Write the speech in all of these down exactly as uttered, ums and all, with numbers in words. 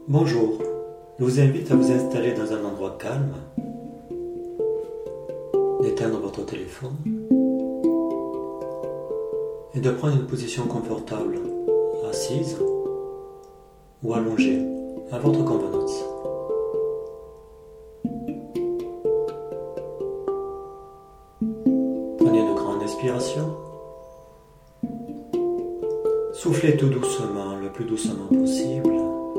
Bonjour, je vous invite à vous installer dans un endroit calme, d'éteindre votre téléphone et de prendre une position confortable, assise ou allongée, à votre convenance. Prenez une grande inspiration. Soufflez tout doucement, le plus doucement possible.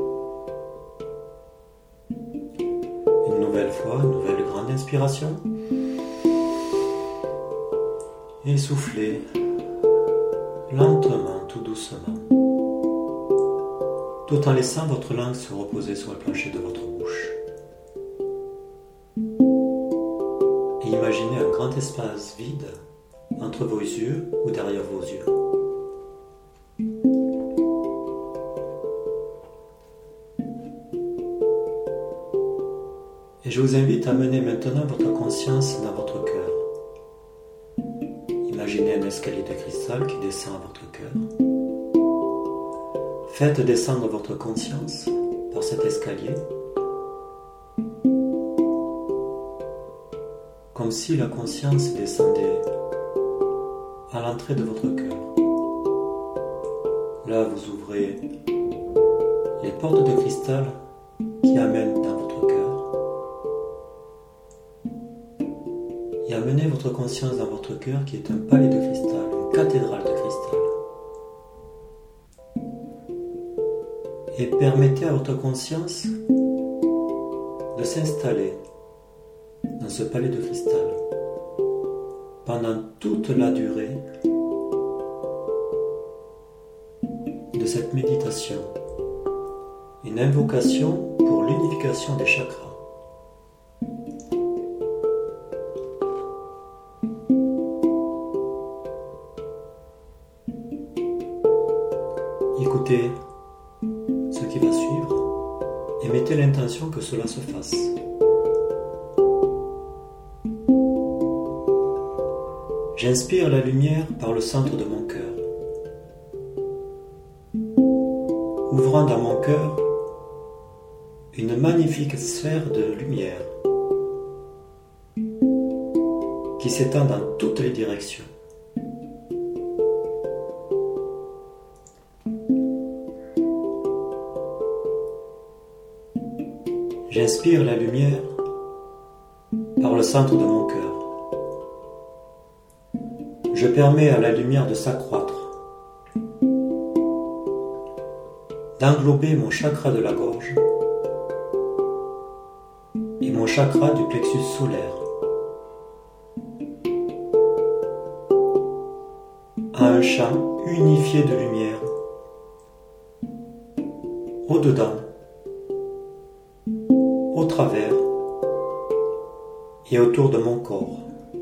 Une nouvelle fois, une nouvelle grande inspiration. Et soufflez lentement, tout doucement, tout en laissant votre langue se reposer sur le plancher de votre bouche. Et imaginez un grand espace vide entre vos yeux ou derrière vos yeux. Et je vous invite à mener maintenant votre conscience dans votre cœur. Imaginez un escalier de cristal qui descend à votre cœur. Faites descendre votre conscience par cet escalier, comme si la conscience descendait à l'entrée de votre cœur. Là, vous ouvrez les portes de cristal qui amènent dans votre cœur. Et amenez votre conscience dans votre cœur qui est un palais de cristal, une cathédrale de cristal. Et permettez à votre conscience de s'installer dans ce palais de cristal pendant toute la durée de cette méditation, une invocation pour l'unification des chakras. Écoutez ce qui va suivre et mettez l'intention que cela se fasse. J'inspire la lumière par le centre de mon cœur, ouvrant dans mon cœur une magnifique sphère de lumière qui s'étend dans toutes les directions. J'inspire la lumière par le centre de mon cœur. Je permets à la lumière de s'accroître, d'englober mon chakra de la gorge et mon chakra du plexus solaire, à un champ unifié de lumière, au-dedans, au travers et autour de mon corps.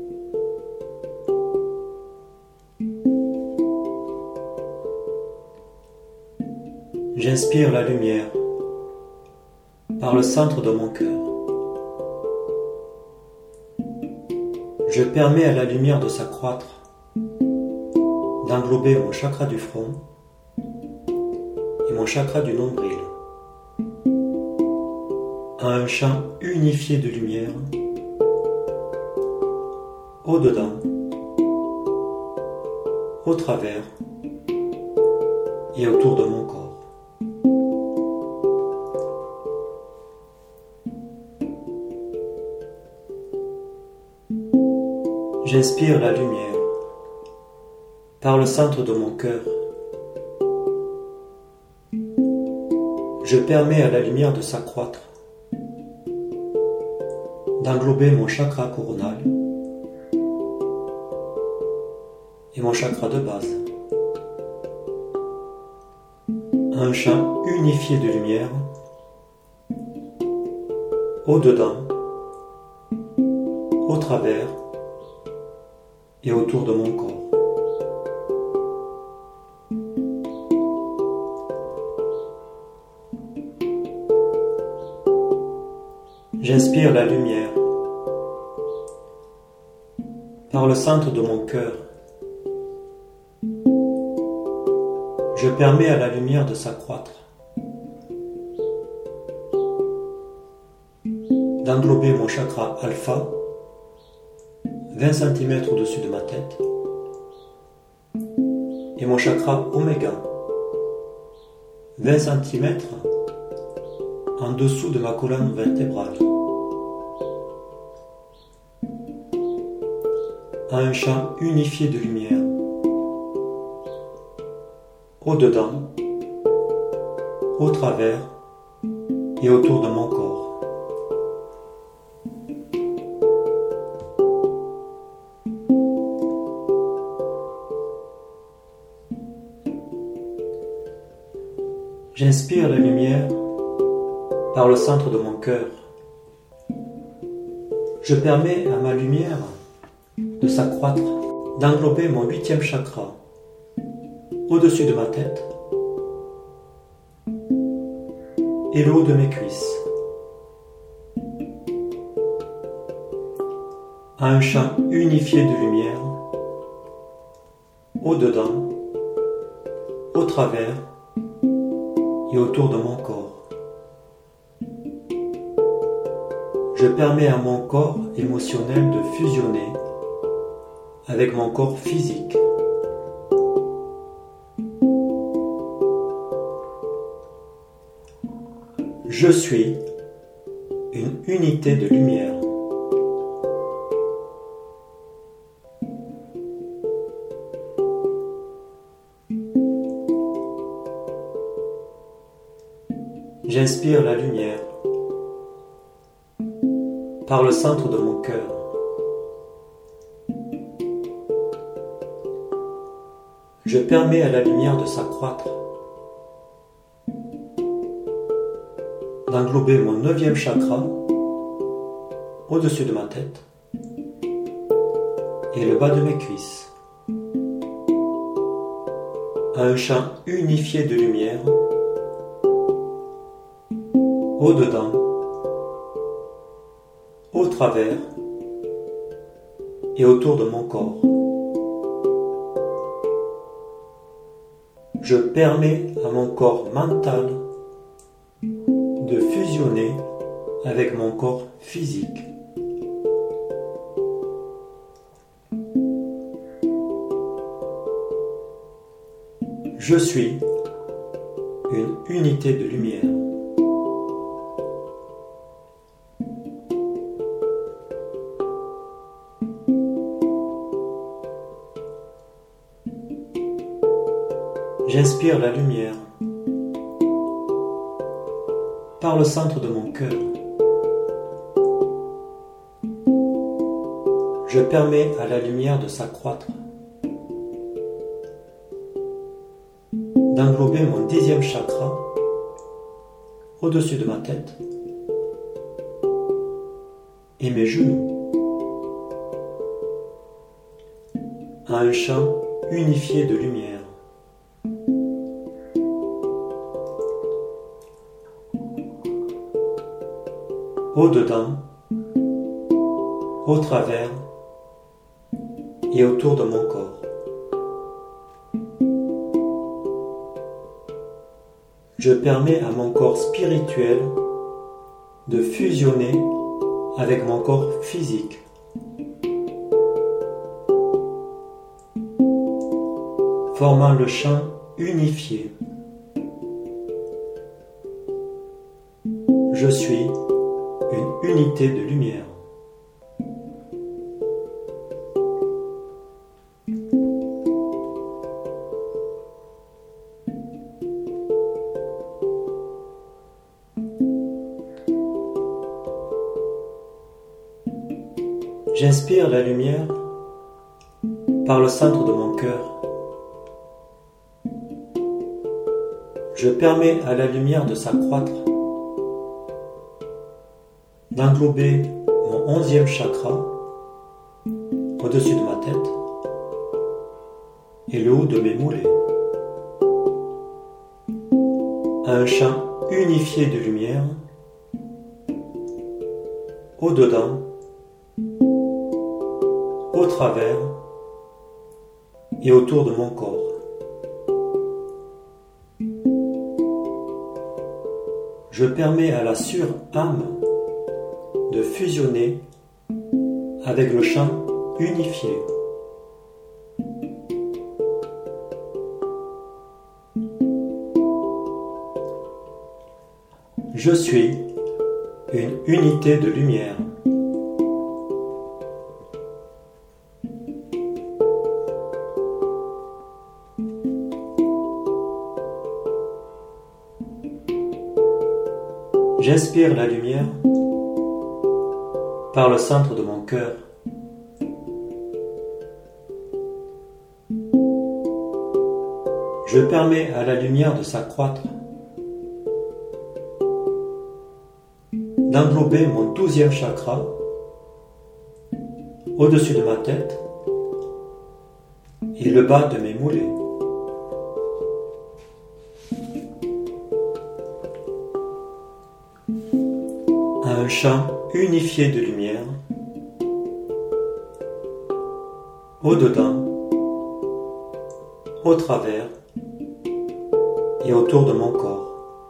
J'inspire la lumière par le centre de mon cœur. Je permets à la lumière de s'accroître, d'englober mon chakra du front et mon chakra du nombril, à un champ unifié de lumière, au-dedans, au travers et autour de mon corps. J'inspire la lumière par le centre de mon cœur. Je permets à la lumière de s'accroître, d'englober mon chakra coronal et mon chakra de base, un champ unifié de lumière, au-dedans, au travers et autour de mon corps. J'inspire la lumière par le centre de mon cœur. Je permets à la lumière de s'accroître, d'englober mon chakra alpha, vingt centimètres au-dessus de ma tête, et mon chakra oméga, vingt centimètres en dessous de ma colonne vertébrale, à un champ unifié de lumière, au-dedans, au travers et autour de mon corps. J'inspire la lumière par le centre de mon cœur. Je permets à ma lumière de s'accroître, d'englober mon huitième chakra au-dessus de ma tête et le haut de mes cuisses, à un champ unifié de lumière, au-dedans, au travers et autour de mon corps. Je permets à mon corps émotionnel de fusionner avec mon corps physique. Je suis une unité de lumière. J'inspire la lumière par le centre de mon cœur. Je permets à la lumière de s'accroître, d'englober mon neuvième chakra au-dessus de ma tête et le bas de mes cuisses, à un champ unifié de lumière, au-dedans, au travers et autour de mon corps. Je permets à mon corps mental de fusionner avec mon corps physique. Je suis une unité de lumière. J'inspire la lumière par le centre de mon cœur. Je permets à la lumière de s'accroître, d'englober mon dixième chakra au-dessus de ma tête et mes genoux, à un champ unifié de lumière. Au-dedans, au travers et autour de mon corps. Je permets à mon corps spirituel de fusionner avec mon corps physique. Formant le champ unifié. Je suis une unité de lumière. J'inspire la lumière par le centre de mon cœur. Je permets à la lumière de s'accroître, d'englober mon onzième chakra au-dessus de ma tête et le haut de mes mollets, à un champ unifié de lumière, au-dedans, au travers et autour de mon corps. Je permets à la sur-âme de fusionner avec le champ unifié. Je suis une unité de lumière. J'inspire la lumière par le centre de mon cœur. Je permets à la lumière de s'accroître, d'englober mon douzième chakra au-dessus de ma tête et le bas de mes mollets. À un champ unifié de lumière, au-dedans, au travers et autour de mon corps.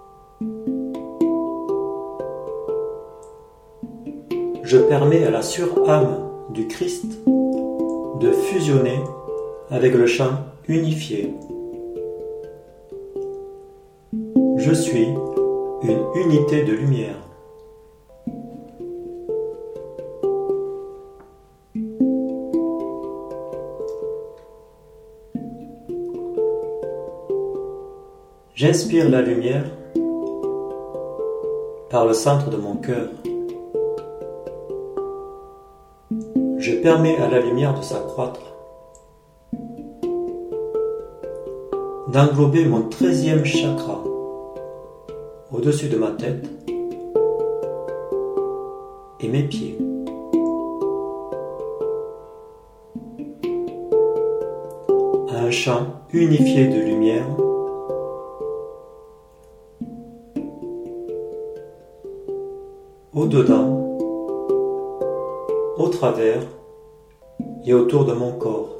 Je permets à la sur-âme du Christ de fusionner avec le champ unifié. Je suis une unité de lumière. J'inspire la lumière par le centre de mon cœur. Je permets à la lumière de s'accroître, d'englober mon treizième chakra au-dessus de ma tête et mes pieds. À un champ unifié de lumière, au-dedans, au travers et autour de mon corps.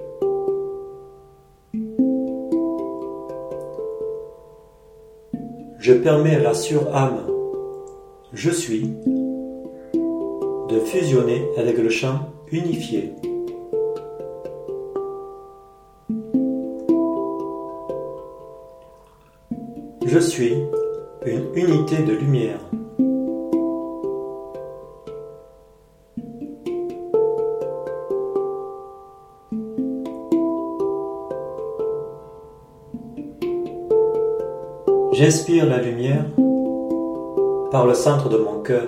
Je permets à la sur-âme, je suis, de fusionner avec le champ unifié. Je suis une unité de lumière. J'inspire la lumière par le centre de mon cœur.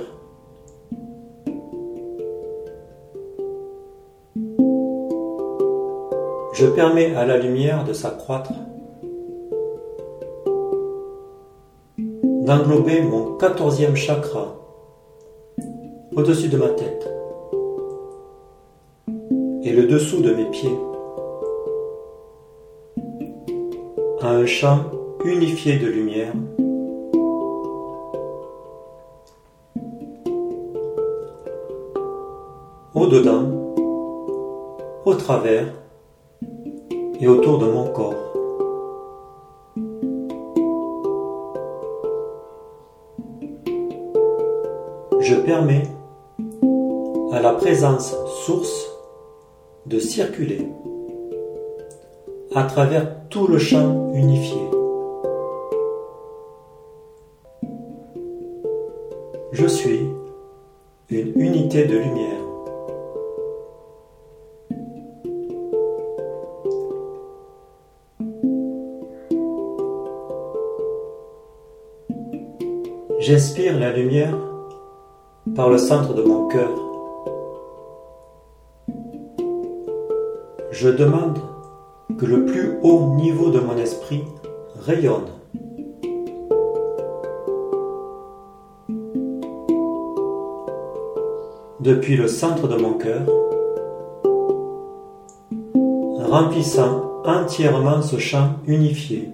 Je permets à la lumière de s'accroître, d'englober mon quatorzième chakra au-dessus de ma tête et le dessous de mes pieds, à un champ unifié de lumière, au-dedans, au travers et autour de mon corps. Je permets à la présence source de circuler à travers tout le champ unifié. Je suis une unité de lumière. J'inspire la lumière par le centre de mon cœur. Je demande que le plus haut niveau de mon esprit rayonne. Depuis le centre de mon cœur, remplissant entièrement ce champ unifié.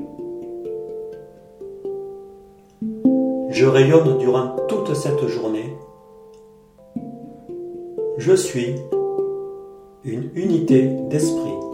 Je rayonne durant toute cette journée. Je suis une unité d'esprit.